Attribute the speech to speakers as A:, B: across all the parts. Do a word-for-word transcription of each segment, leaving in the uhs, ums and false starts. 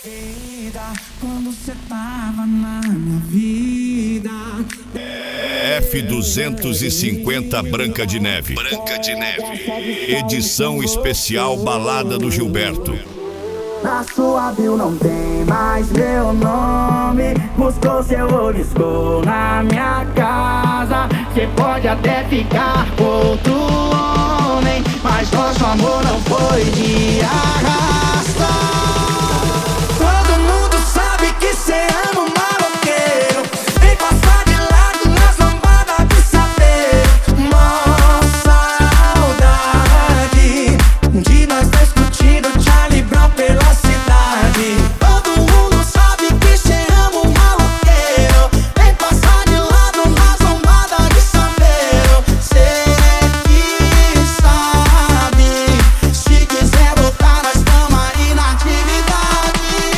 A: Quando você tava na minha vida.
B: F duzentos e cinquenta Branca de Neve. Branca de Neve. Edição especial Balada do Gilberto.
A: Na sua bio não tem mais meu nome. Buscou seu olisco na minha casa. Cê pode até ficar com outro homem, mas nosso amor não foi de arrasta. Todo mundo sabe que cê ama um maloqueiro. Vem passar de lado nas lambadas de saber. Mó saudade de nós dois curtindo Charlie Brown pela cidade. Todo mundo sabe que cê ama um maloqueiro. Vem passar de lado nas lambadas de saber. Cê que sabe, se quiser voltar nós tamo aí na atividade.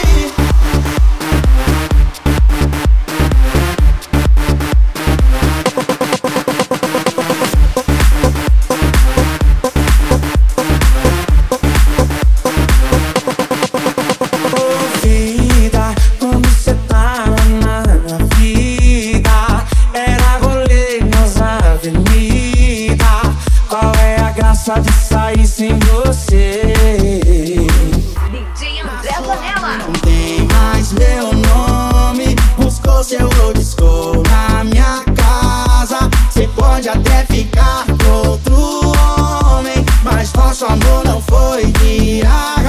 A: Vida, quando cê tava na minha vida, era rolê nas avenidas. Qual é a graça de sair sem você?
C: D J André Vanella.
A: Não tem mais meu nome. Buscou seu disco na minha casa. Cê pode até ficar com outro homem, mas nosso amor não foi de ar.